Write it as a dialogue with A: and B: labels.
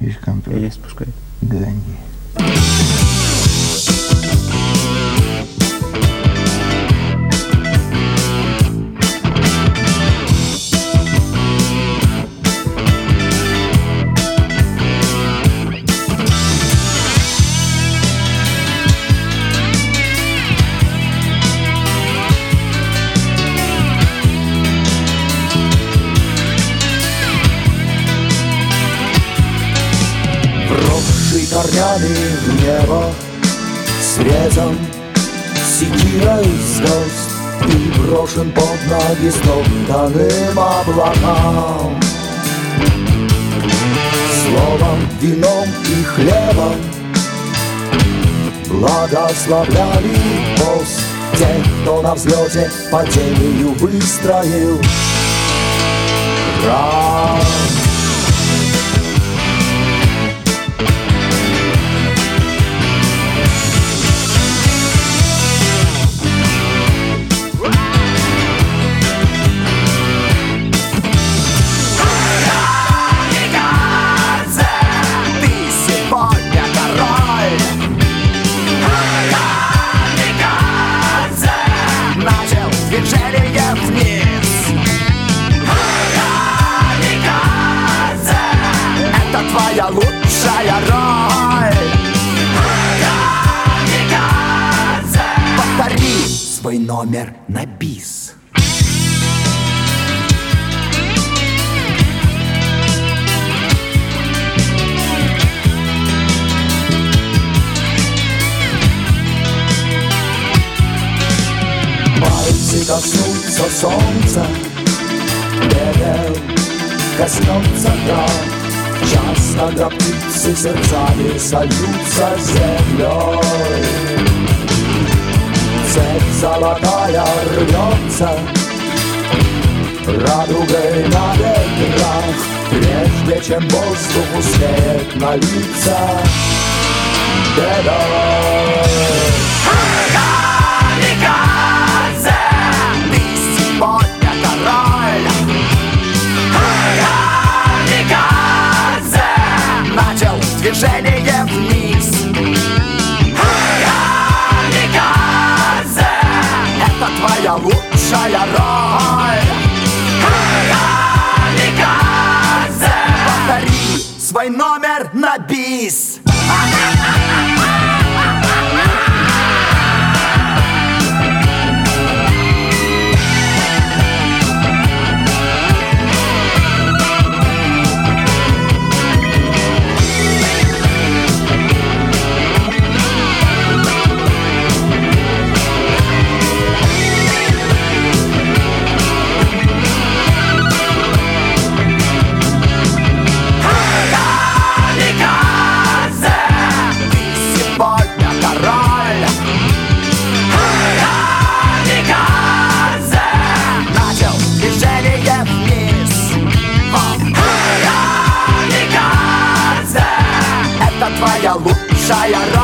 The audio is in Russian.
A: Есть контроль.
B: Есть, пускай.
A: Ганди.
C: Вросший корнями в небо срезан секирой звезд и брошен под ноги стоптанным облакам. Словом, вином и хлебом благословляли пост тех, кто на взлете по темию выстроил храм. Твоя лучшая роль. Повтори свой номер на бис. Пальцы коснутся солнца, пепел коснется трав. Час, когда птицы сердцами сольются с землей. Цепь золотая рвется радугой на ветрах, прежде чем воздух успеет налиться бедой. Камикадзе, ты сегодня король. Начал движение вниз. Камикадзе, это твоя лучшая роль. Камикадзе, повтори свой номер на бис. Твоя лучшая роль.